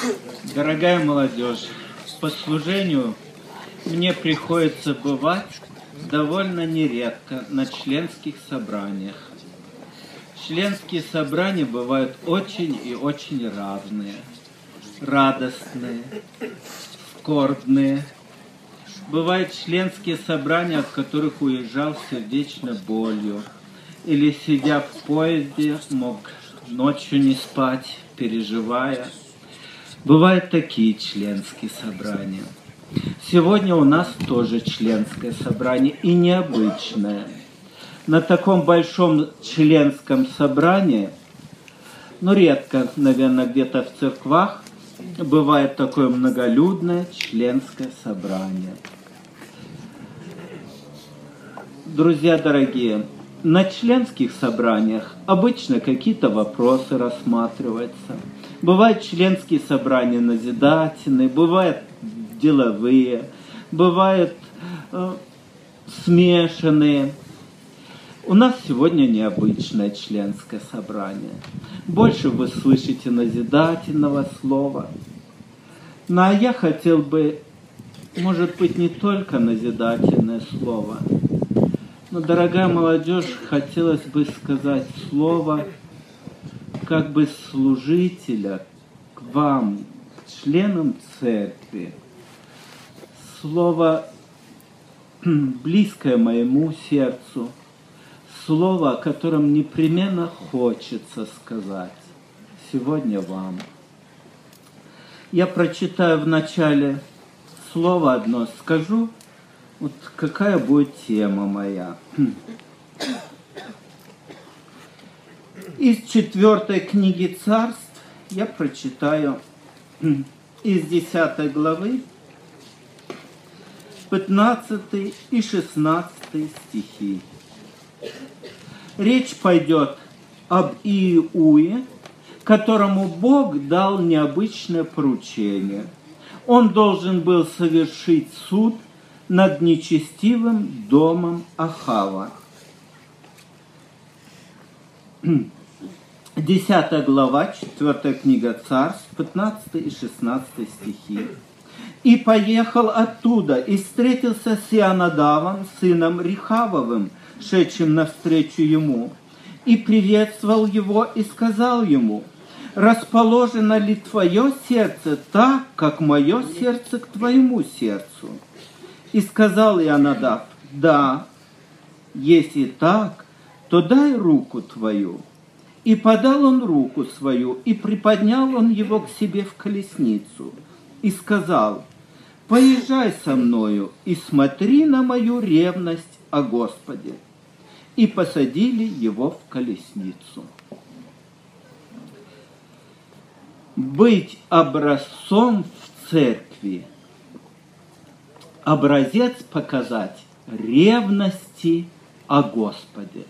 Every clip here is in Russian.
Дорогая молодежь, по служению мне приходится бывать довольно нередко на членских собраниях. Членские собрания бывают очень и очень разные. Радостные, скорбные. Бывают членские собрания, от которых уезжал с сердечной болью. Или, сидя в поезде, мог ночью не спать, переживая. Бывают такие членские собрания. Сегодня у нас тоже членское собрание, и необычное. На таком большом членском собрании, редко, наверное, где-то в церквах, бывает такое многолюдное членское собрание. Друзья дорогие, на членских собраниях обычно какие-то вопросы рассматриваются. Бывают членские собрания назидательные, бывают деловые, бывают смешанные. У нас сегодня необычное членское собрание. Больше вы слышите назидательного слова. А я хотел бы, может быть, не только назидательное слово, но, дорогая молодежь, хотелось бы сказать слово как бы служителя к вам, к членам церкви. Слово близкое моему сердцу, слово, о котором непременно хочется сказать сегодня вам. Я прочитаю в начале слово одно, скажу, вот какая будет тема моя. Из 4 книги Царств я прочитаю из 10 главы 15 и 16 стихи. Речь пойдет об Иуе, которому Бог дал необычное поручение. Он должен был совершить суд над нечестивым домом Ахава. 10 глава, 4 книга Царств, 15 и 16 стихи. «И поехал оттуда, и встретился с Ионадавом, сыном Рехавовым, шедшим навстречу ему, и приветствовал его, и сказал ему: расположено ли твое сердце так, как мое сердце к твоему сердцу? И сказал Ионадав: да, если так, то дай руку твою. И подал он руку свою, и приподнял он его к себе в колесницу, и сказал: поезжай со мною, и смотри на мою ревность о Господе. И посадили его в колесницу». Быть образцом в церкви, образец показать ревности о Господе.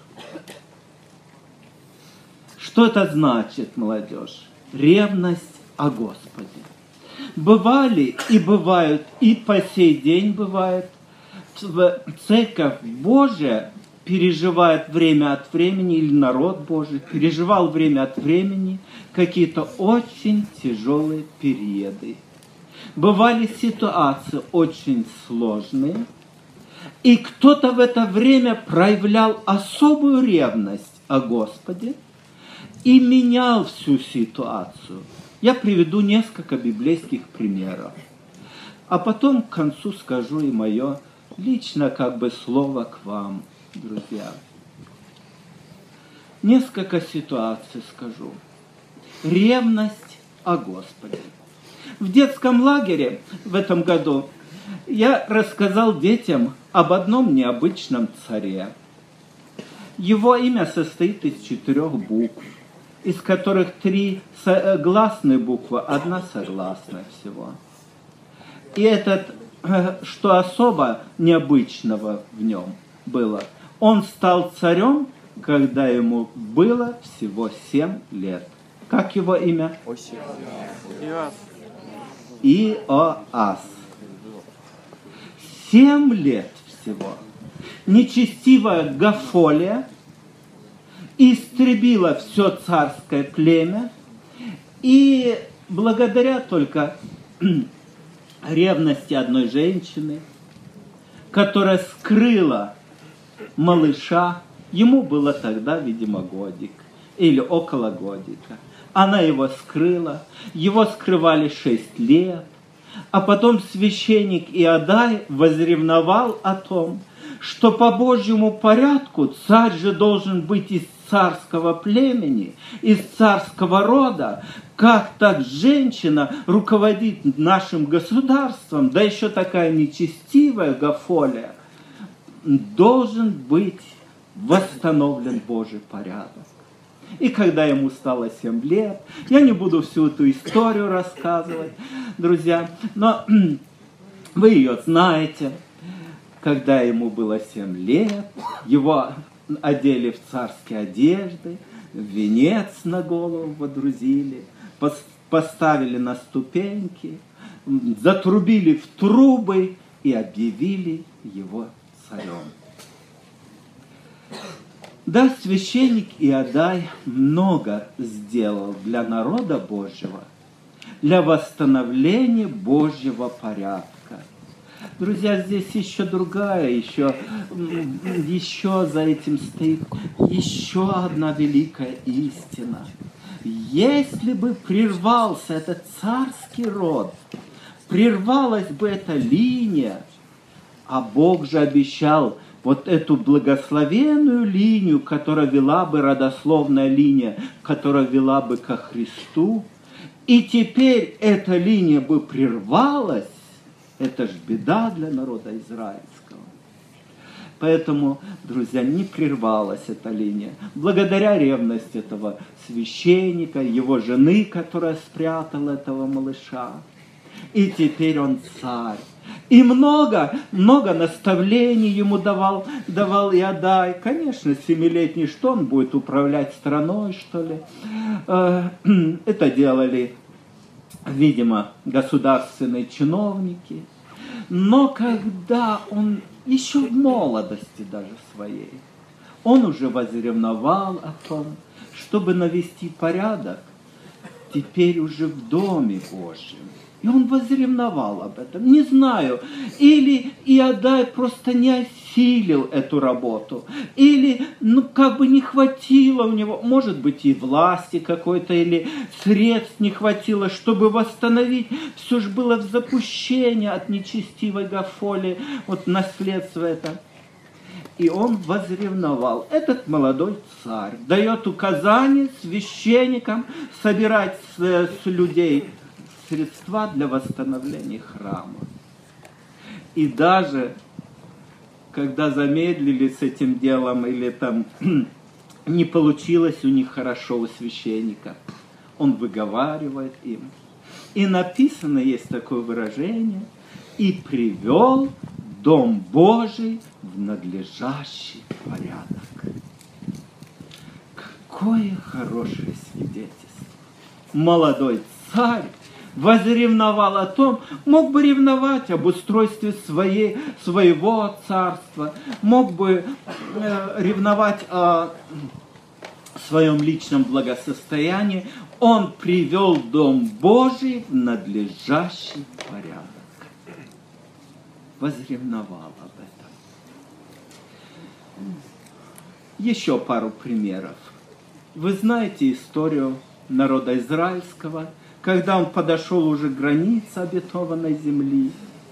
Что это значит, молодежь? Ревность о Господе. Бывали и бывают, и по сей день бывает, Церковь Божия переживает время от времени, или народ Божий переживал время от времени какие-то очень тяжелые периоды. Бывали ситуации очень сложные, и кто-то в это время проявлял особую ревность о Господе и менял всю ситуацию. Я приведу несколько библейских примеров, а потом к концу скажу и мое лично как бы слово к вам, друзья. Несколько ситуаций скажу. Ревность о Господе. В детском лагере в этом году я рассказал детям об одном необычном царе. Его имя состоит из 4 букв, из которых 3 гласные буквы, 1 согласная всего. И этот, что особо необычного в нем было, он стал царем, когда ему было всего 7 лет. Как его имя? Иоас. 7 лет всего. Нечестивая Гафолия истребила все царское племя, и благодаря только ревности одной женщины, которая скрыла малыша, ему было тогда, видимо, годик или около годика. Она его скрыла, его скрывали 6 лет, а потом священник Иодай возревновал о том, что по Божьему порядку царь же должен быть из царского племени, из царского рода. Как так женщина руководит нашим государством, да еще такая нечестивая Гафолия? Должен быть восстановлен Божий порядок. И когда ему стало 7 лет, я не буду всю эту историю рассказывать, друзья, но вы ее знаете. Когда ему было 7 лет, его одели в царские одежды, венец на голову водрузили, поставили на ступеньки, затрубили в трубы и объявили его царем. Да, священник Иодай много сделал для народа Божьего, для восстановления Божьего порядка. Друзья, здесь еще другая, еще за этим стоит еще одна великая истина. Если бы прервался этот царский род, прервалась бы эта линия, а Бог же обещал вот эту благословенную линию, которая вела бы, родословная линия, которая вела бы ко Христу, и теперь эта линия бы прервалась, это ж беда для народа израильского. Поэтому, друзья, не прервалась эта линия. Благодаря ревности этого священника, его жены, которая спрятала этого малыша. И теперь он царь. И много наставлений ему давал Иодай. Конечно, 7-летний, что он будет управлять страной, что ли? Это делали, видимо, государственные чиновники. Но когда он еще в молодости даже своей, он уже возревновал о том, чтобы навести порядок теперь уже в Доме Божьем. И он возревновал об этом. Не знаю, или Иодай просто не осилил эту работу, или как бы не хватило у него, может быть, и власти какой-то, или средств не хватило, чтобы восстановить. Все же было в запущении от нечестивой Гафолии, вот наследство это. И он возревновал. Этот молодой царь дает указание священникам собирать с людей средства для восстановления храма. И даже когда замедлили с этим делом, или там не получилось у них хорошо у священника, он выговаривает им. И написано, есть такое выражение, и привел Дом Божий в надлежащий порядок. Какое хорошее свидетельство. Молодой царь возревновал о том, мог бы ревновать об устройстве своего царства, мог бы ревновать о своем личном благосостоянии. Он привел Дом Божий в надлежащий порядок. Возревновал об этом. Еще пару примеров. Вы знаете историю народа израильского, когда он подошел уже к границе обетованной земли.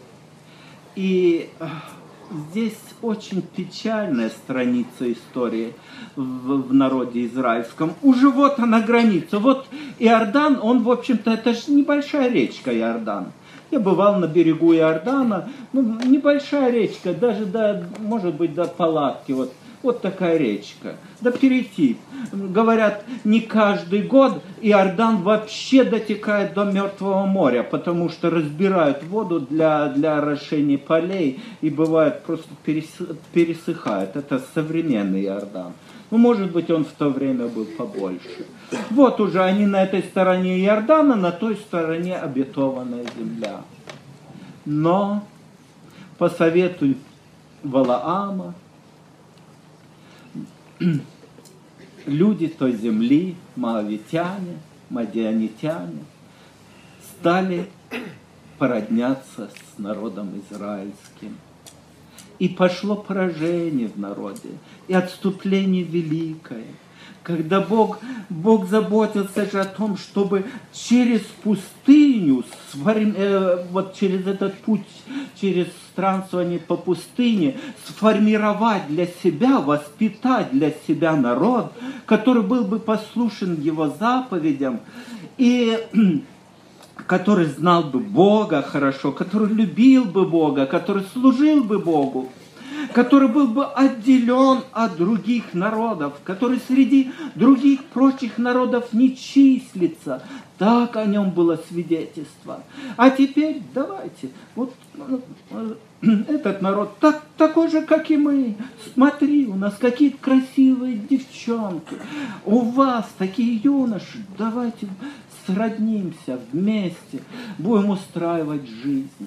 И здесь очень печальная страница истории в народе израильском. Уже вот она граница. Вот Иордан, он, в общем-то, это же небольшая речка Иордан. Я бывал на берегу Иордана, небольшая речка, даже может быть, до палатки, вот такая речка. Да перейти. Говорят, не каждый год Иордан вообще дотекает до Мертвого моря, потому что разбирают воду для орошения полей, и бывает просто пересыхает. Это современный Иордан. Может быть, он в то время был побольше. Вот уже они на этой стороне Иордана, на той стороне обетованная земля. Но по совету Валаама люди той земли, моавитяне, мадианитяне, стали породняться с народом израильским. И пошло поражение в народе, и отступление великое. Когда Бог заботился же о том, чтобы через пустыню, вот через этот путь, через странствование по пустыне, сформировать для себя, воспитать для себя народ, который был бы послушен Его заповедям, и который знал бы Бога хорошо, который любил бы Бога, который служил бы Богу, который был бы отделен от других народов, который среди других прочих народов не числится. Так о нем было свидетельство. А теперь давайте, вот этот народ такой же, как и мы. Смотри, у нас какие-то красивые девчонки, у вас такие юноши. Давайте сроднимся вместе, будем устраивать жизнь.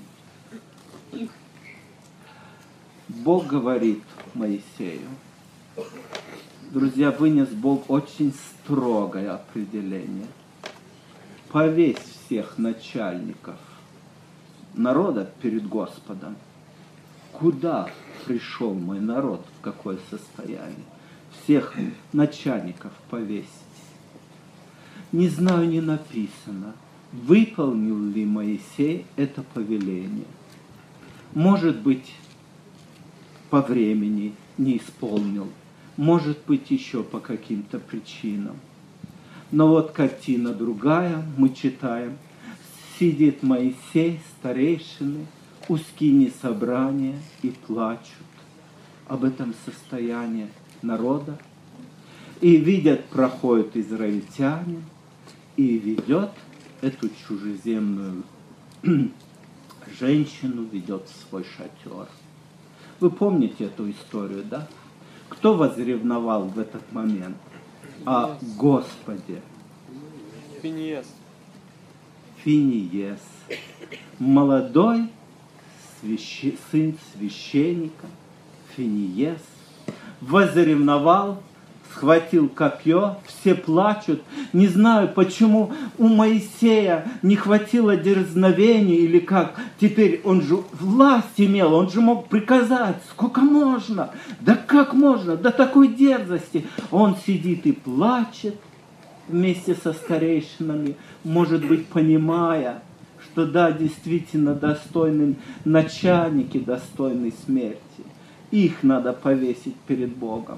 Бог говорит Моисею. Друзья, вынес Бог очень строгое определение. Повесь всех начальников народа перед Господом. Куда пришел мой народ, в какое состояние? Всех начальников повесить. Не знаю, не написано, выполнил ли Моисей это повеление. Может быть, по времени не исполнил, может быть, еще по каким-то причинам. Но вот картина другая, мы читаем, сидит Моисей, старейшины, у скини собрания и плачут об этом состоянии народа. И видят, проходит израильтянин и ведет эту чужеземную женщину, ведет в свой шатер. Вы помните эту историю, да? Кто возревновал в этот момент о Господе? Финиес. Финиес. Молодой сын священника Финиес возревновал, схватил копье, все плачут. Не знаю, почему у Моисея не хватило дерзновения или как. Теперь он же власть имел, он же мог приказать, сколько можно, да как можно, до такой дерзости. Он сидит и плачет вместе со старейшинами, может быть, понимая, что да, действительно достойны начальники, достойны смерти. Их надо повесить перед Богом.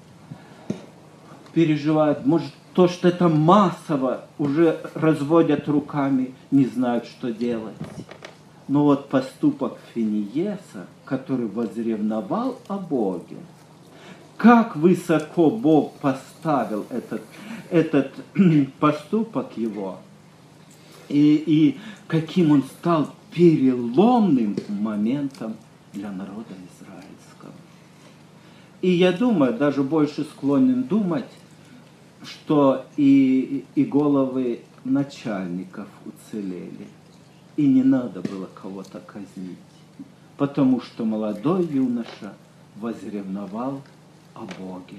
Переживают, может, то, что это массово, уже разводят руками, не знают, что делать. Но вот поступок Финиеса, который возревновал о Боге, как высоко Бог поставил этот поступок его, и каким он стал переломным моментом для народа израильского. И я думаю, даже больше склонен думать, что и головы начальников уцелели. И не надо было кого-то казнить, потому что молодой юноша возревновал о Боге.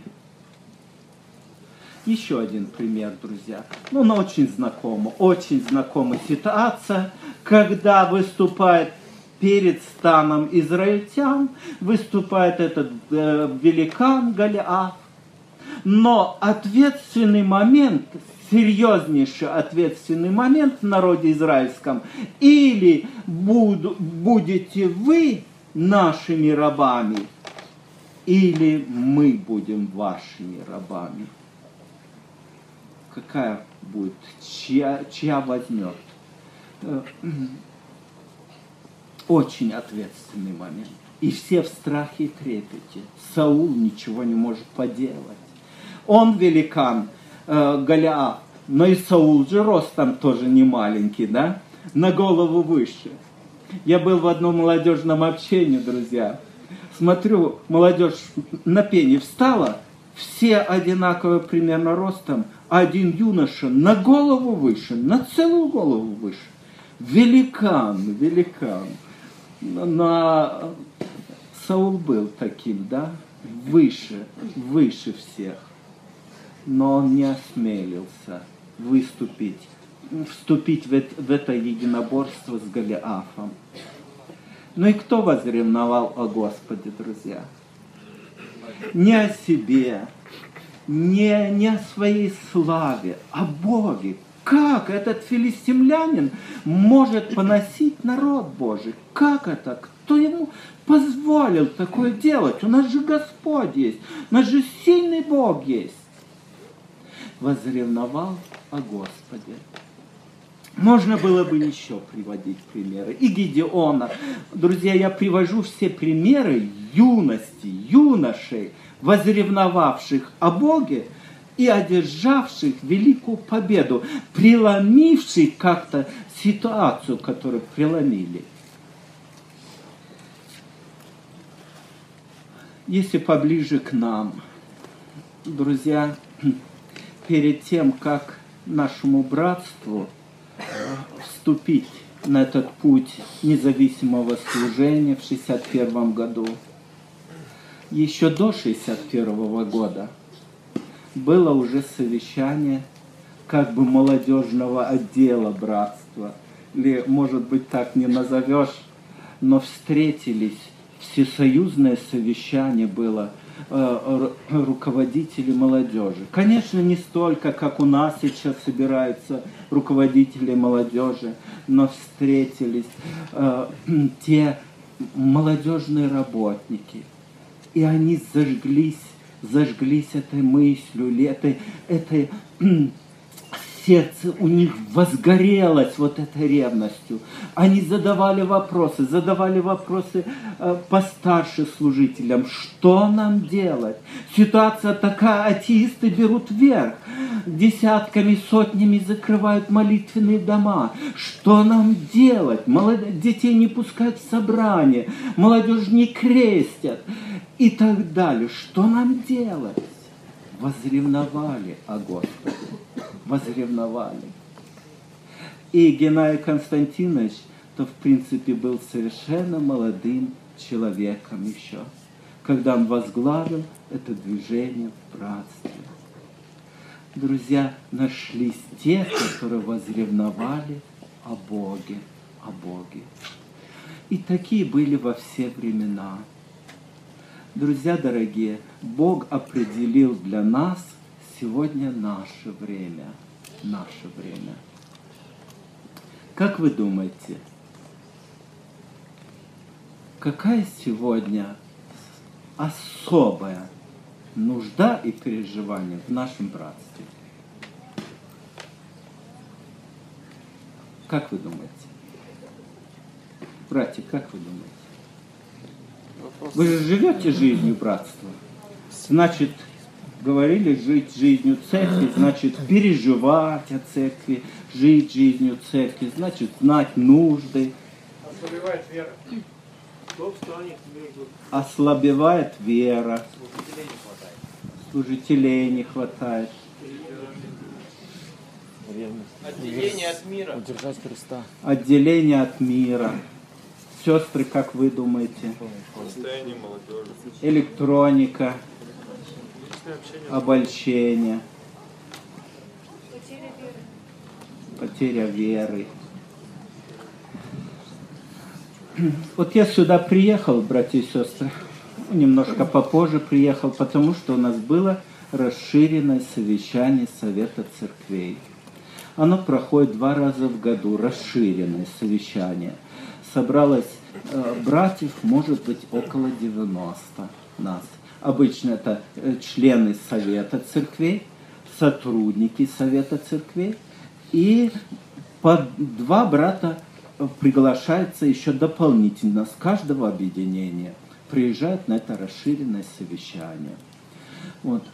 Еще один пример, друзья. Но очень знакомая ситуация, когда выступает перед станом израильтян, выступает этот великан Голиаф. Но ответственный момент, серьезнейший ответственный момент в народе израильском, или будете вы нашими рабами, или мы будем вашими рабами. Какая будет, чья возьмет? Очень ответственный момент. И все в страхе и трепете. Саул ничего не может поделать. Он великан, Голиаф, но и Саул же ростом тоже не маленький, да? На голову выше. Я был в одном молодежном общении, друзья. Смотрю, молодежь на пение встала, все одинаково примерно ростом, а один юноша на голову выше, на целую голову выше. Великан. Саул был таким, да? Выше всех. Но он не осмелился выступить вступить в это единоборство с Голиафом. Ну и кто возревновал о Господе, друзья? Не о себе, не о своей славе, о Боге. Как этот филистимлянин может поносить народ Божий? Как это? Кто ему позволил такое делать? У нас же Господь есть, у нас же сильный Бог есть. Возревновал о Господе. Можно было бы еще приводить примеры. И Гедеона. Друзья, я привожу все примеры юности, юношей, возревновавших о Боге и одержавших великую победу, преломивших как-то ситуацию, которую преломили. Если поближе к нам, друзья, перед тем, как нашему братству вступить на этот путь независимого служения в 1961 году, еще до 1961 года было уже совещание как бы молодежного отдела братства, или, может быть, так не назовешь, но встретились, всесоюзное совещание было руководителей молодежи. Конечно, не столько, как у нас сейчас собираются руководители молодежи, но встретились те молодежные работники, и они зажглись этой мыслью, этой сердце у них возгорелось вот этой ревностью. Они задавали вопросы постарше служителям. Что нам делать? Ситуация такая, атеисты берут верх. Десятками, сотнями закрывают молитвенные дома. Что нам делать? Детей не пускают в собрание. Молодежь не крестят. И так далее. Что нам делать? Возревновали о Господе. Возревновали. И Геннадий Константинович, то в принципе был совершенно молодым человеком еще, когда он возглавил это движение в братстве. Друзья, нашлись те, которые возревновали о Боге, о Боге. И такие были во все времена. Друзья дорогие, Бог определил для нас сегодня наше время. Наше время. Как вы думаете, какая сегодня особая нужда и переживание в нашем братстве? Как вы думаете? Братья, как вы думаете? Вы же живете жизнью братства. Значит, говорили, жить жизнью церкви, значит, переживать о церкви, жить жизнью церкви, значит, знать нужды. Ослабевает вера. Кто встанет между... Ослабевает вера. Служителей не хватает. Отделение от мира. Удержать Христа. Отделение от мира. Сестры, как вы думаете? Состояние молодежи. Электроника. Обольщение. Потеря веры. Вот я сюда приехал, братья и сестры, немножко попозже приехал, потому что у нас было расширенное совещание Совета Церквей. Оно проходит 2 раза в году, расширенное совещание. Собралось братьев, может быть, около 90 нас. Обычно это члены Совета Церквей, сотрудники Совета Церквей, и по 2 брата приглашается еще дополнительно с каждого объединения. Приезжают на это расширенное совещание. Вот.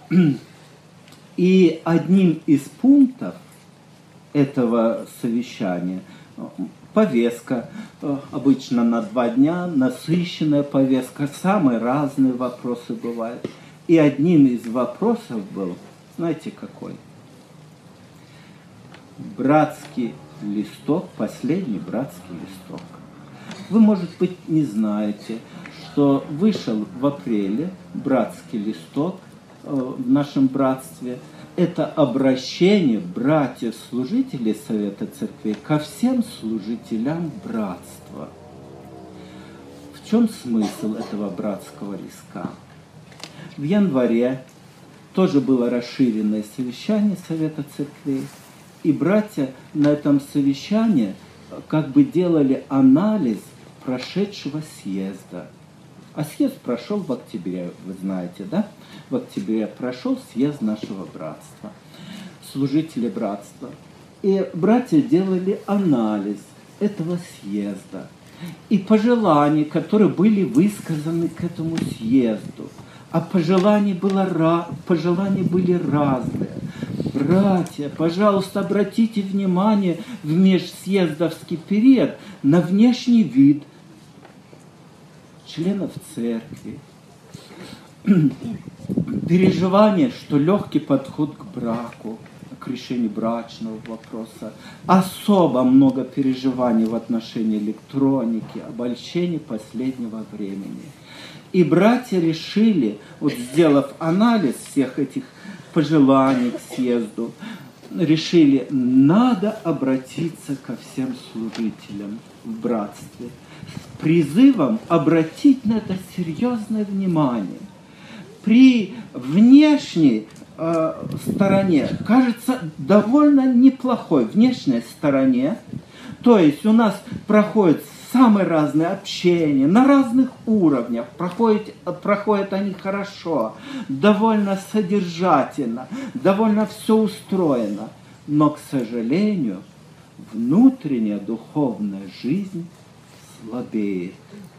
И одним из пунктов этого совещания повестка, обычно на 2 дня, насыщенная повестка, самые разные вопросы бывают. И одним из вопросов был, знаете какой? Братский листок, последний братский листок. Вы, может быть, не знаете, что вышел в апреле братский листок в нашем братстве, это обращение братьев-служителей Совета Церквей ко всем служителям братства. В чем смысл этого братского листка? В январе тоже было расширенное совещание Совета Церквей, и братья на этом совещании как бы делали анализ прошедшего съезда. А съезд прошел в октябре, вы знаете, да? В октябре прошел съезд нашего братства, служители братства. И братья делали анализ этого съезда и пожеланий, которые были высказаны к этому съезду. А пожелания были разные. Братья, пожалуйста, обратите внимание в межсъездовский период на внешний вид членов церкви. Переживание, что легкий подход к браку, к решению брачного вопроса. Особо много переживаний в отношении электроники, обольщений последнего времени. И братья решили, вот сделав анализ всех этих пожеланий к съезду, решили, надо обратиться ко всем служителям в братстве с призывом обратить на это серьезное внимание. При внешней стороне кажется довольно неплохой, внешней стороне, то есть у нас проходит самые разные общения, на разных уровнях, проходят они хорошо, довольно содержательно, довольно все устроено. Но, к сожалению, внутренняя духовная жизнь слабеет.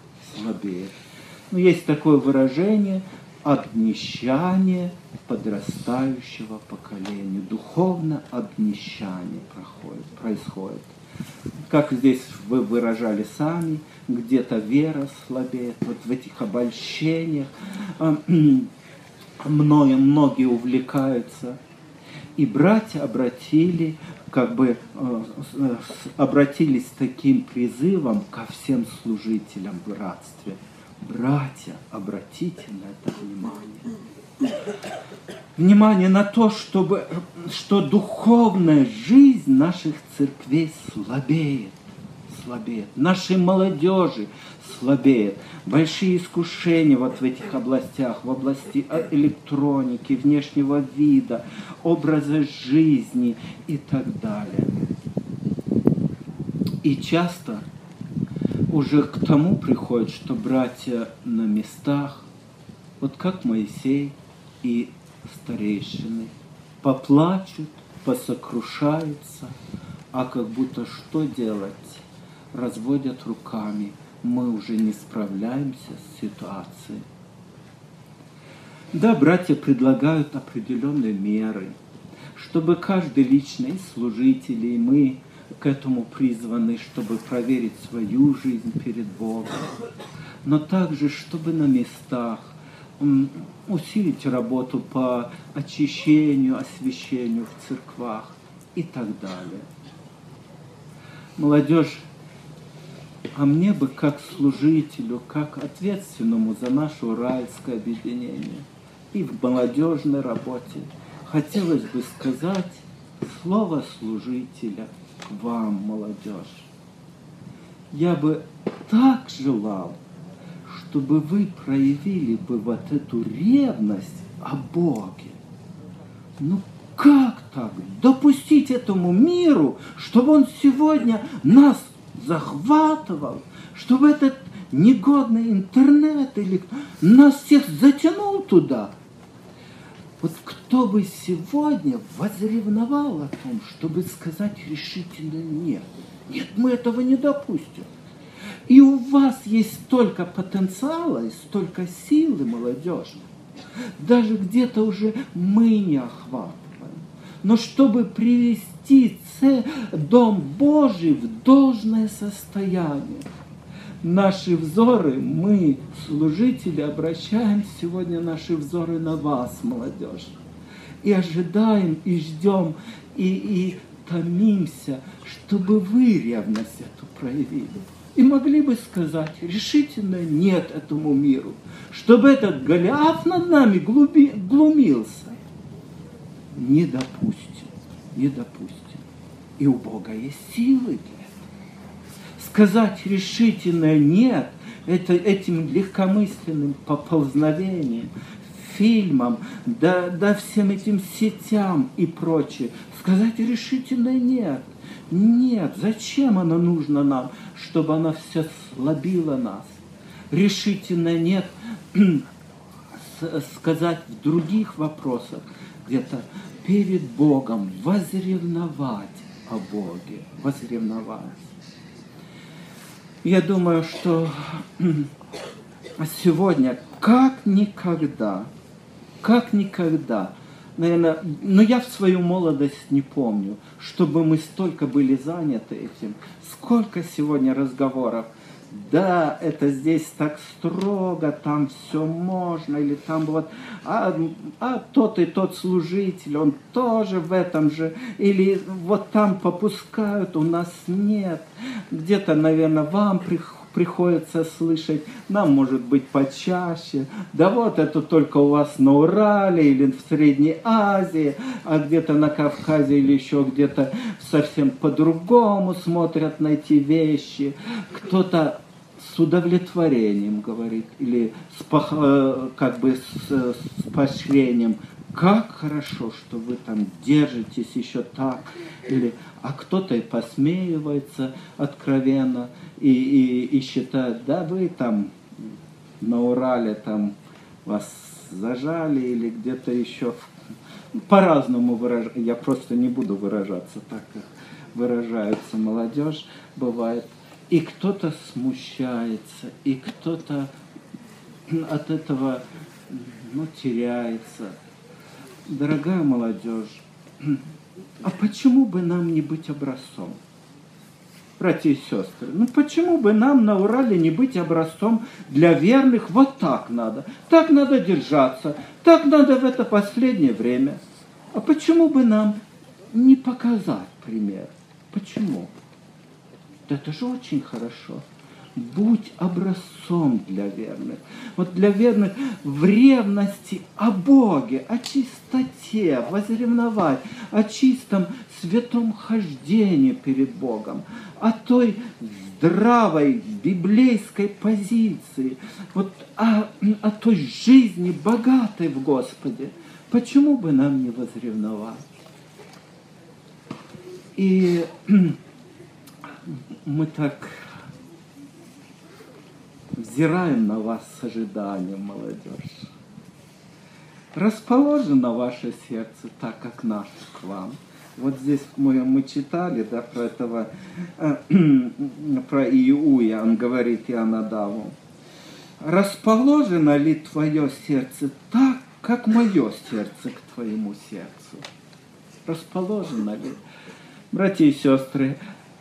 Но есть такое выражение – обнищание подрастающего поколения. Духовное обнищание происходит. Как здесь вы выражали сами, где-то вера слабеет, вот в этих обольщениях многие увлекаются. И братья обратились с таким призывом ко всем служителям в братстве. Братья, обратите на это внимание. Внимание на то, что духовная жизнь наших церквей слабеет. Нашей молодежи слабеет. Большие искушения вот в этих областях, в области электроники, внешнего вида, образа жизни и так далее. И часто уже к тому приходит, что братья на местах, вот как Моисей и старейшины, поплачут, посокрушаются, а как будто что делать? Разводят руками. Мы уже не справляемся с ситуацией. Да, братья предлагают определенные меры, чтобы каждый личный служитель, и мы к этому призваны, чтобы проверить свою жизнь перед Богом, но также, чтобы на местах усилить работу по очищению, освящению в церквах и так далее. Молодежь, а мне бы как служителю, как ответственному за наше уральское объединение и в молодежной работе хотелось бы сказать слово служителя к вам, молодежь. Я бы так желал, чтобы вы проявили бы вот эту ревность о Боге. Ну как так? Допустить этому миру, чтобы он сегодня нас захватывал, чтобы этот негодный интернет или нас всех затянул туда. Вот кто бы сегодня возревновал о том, чтобы сказать решительно нет. Нет, мы этого не допустим. И у вас есть столько потенциала и столько силы, молодежи. Даже где-то уже мы не охватываем. Но чтобы привести Дом Божий в должное состояние, наши взоры, мы, служители, обращаем сегодня наши взоры на вас, молодежь. И ожидаем, и ждем, и томимся, чтобы вы ревность эту проявили. И могли бы сказать решительно нет этому миру, чтобы этот Голиаф над нами глумился. не допустим, не допустим. И у Бога есть силы для этого. Сказать решительное «нет» этим легкомысленным поползновением, фильмам, да всем этим сетям и прочее. Сказать решительное «нет». Нет, зачем оно нужно нам, чтобы оно все слабило нас? Решительно «нет» сказать в других вопросах, где-то перед Богом, возревновать о Боге, возревновать. Я думаю, что сегодня как никогда, наверное, но я в свою молодость не помню, чтобы мы столько были заняты этим. Сколько сегодня разговоров. Да, это здесь так строго, там все можно, или там вот, тот и тот служитель, он тоже в этом же, или вот там попускают, у нас нет. Где-то, наверное, вам приходится слышать, нам, может быть, почаще. Да вот это только у вас на Урале или в Средней Азии, а где-то на Кавказе или еще где-то совсем по-другому смотрят на эти вещи. Кто-то с удовлетворением говорит или с поощрением. Как хорошо, что вы там держитесь еще так. Или, а кто-то и посмеивается откровенно и считает, да вы там на Урале там вас зажали или где-то еще по-разному выражать. Я просто не буду выражаться так, как выражается молодежь, бывает. И кто-то смущается, и кто-то от этого теряется. Дорогая молодежь, а почему бы нам не быть образцом? Братья и сестры, почему бы нам на Урале не быть образцом для верных? Вот так надо держаться, так надо в это последнее время. А почему бы нам не показать пример? Почему? Это же очень хорошо. Будь образцом для верных. Вот для верных в ревности о Боге, о чистоте, возревновать, о чистом святом хождении перед Богом, о той здравой библейской позиции, вот о той жизни богатой в Господе. Почему бы нам не возревновать? И мы так взираем на вас с ожиданием, молодежь. Расположено ваше сердце так, как наше к вам. Вот здесь мы читали, да, про этого, про Иуя, он говорит Ионадаву. Расположено ли твое сердце так, как мое сердце к твоему сердцу? Расположено ли? Братья и сестры,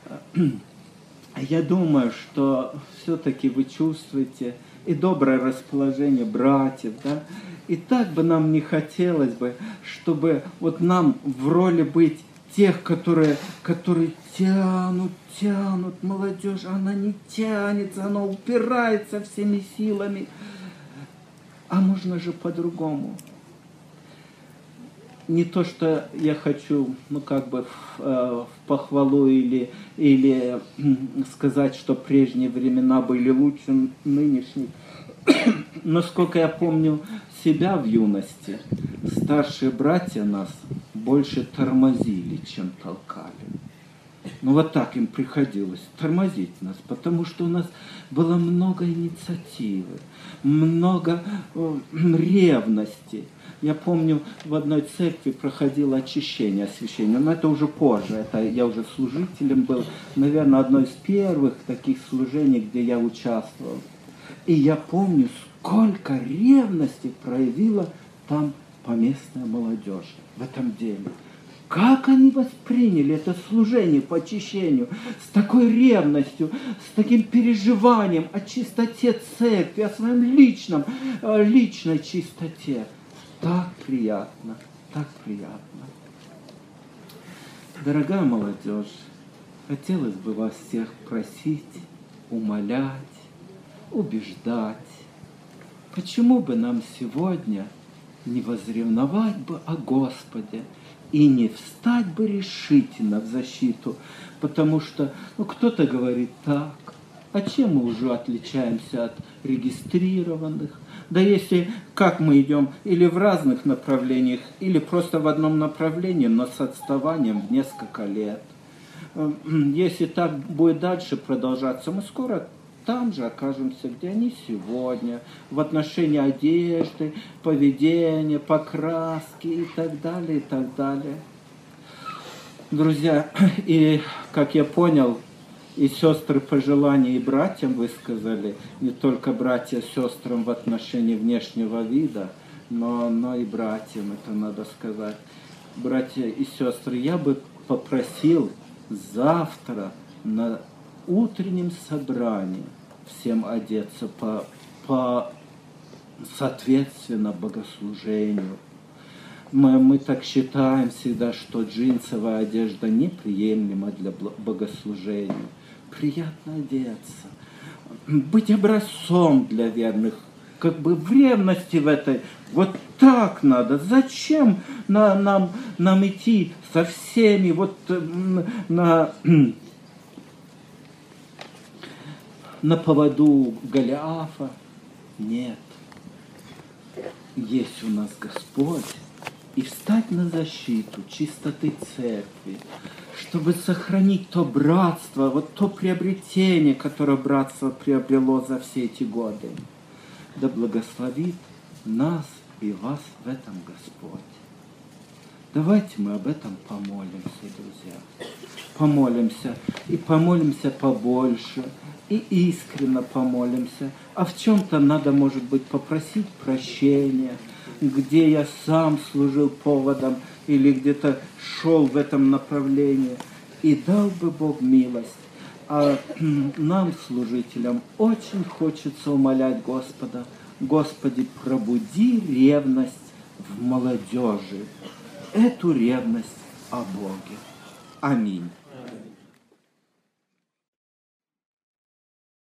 я думаю, что все-таки вы чувствуете и доброе расположение братьев, да? И так бы нам не хотелось бы, чтобы вот нам в роли быть тех, которые тянут, молодежь, она не тянется, она упирается всеми силами. А можно же по-другому. Не то, что я хочу, в похвалу или сказать, что прежние времена были лучше нынешних. Но сколько я помню себя в юности, старшие братья нас больше тормозили, чем толкали. Вот так им приходилось тормозить нас, потому что у нас было много инициативы, много ревности. Я помню, в одной церкви проходило очищение, освящение, но это уже позже, это я уже служителем был, наверное, одно из первых таких служений, где я участвовал. И я помню, сколько ревности проявила там поместная молодежь в этом деле. Как они восприняли это служение по очищению с такой ревностью, с таким переживанием о чистоте церкви, о своем личной чистоте. Так приятно, так приятно. Дорогая молодежь, хотелось бы вас всех просить, умолять, убеждать. Почему бы нам сегодня не возревновать бы о Господе, и не встать бы решительно в защиту, потому что кто-то говорит так, а чем мы уже отличаемся от регистрированных? Да если как мы идем или в разных направлениях, или просто в одном направлении, но с отставанием в несколько лет. Если так будет дальше продолжаться, мы скоро там же окажемся, где они сегодня, в отношении одежды, поведения, покраски и так далее, и так далее. Друзья, и как я понял, и сестры пожелания и братьям высказали, не только братья сестрам в отношении внешнего вида, но и братьям, это надо сказать. Братья и сестры, я бы попросил завтра на утреннем собрании всем одеться по соответственно богослужению. Мы так считаем всегда, что джинсовая одежда неприемлема для богослужения. Приятно одеться, быть образцом для верных, как бы в ревности в этой. Вот так надо. Зачем нам идти со всеми вот на поводу Голиафа? Нет. Есть у нас Господь. И встать на защиту чистоты церкви, чтобы сохранить то братство, вот то приобретение, которое братство приобрело за все эти годы. Да благословит нас и вас в этом Господь. Давайте мы об этом помолимся, друзья. Помолимся. И помолимся побольше. И искренне помолимся. А в чем-то надо, может быть, попросить прощения, где я сам служил поводом или где-то шел в этом направлении. И дал бы Бог милость. А нам, служителям, очень хочется умолять Господа: Господи, пробуди ревность в молодежи, эту ревность о Боге. Аминь.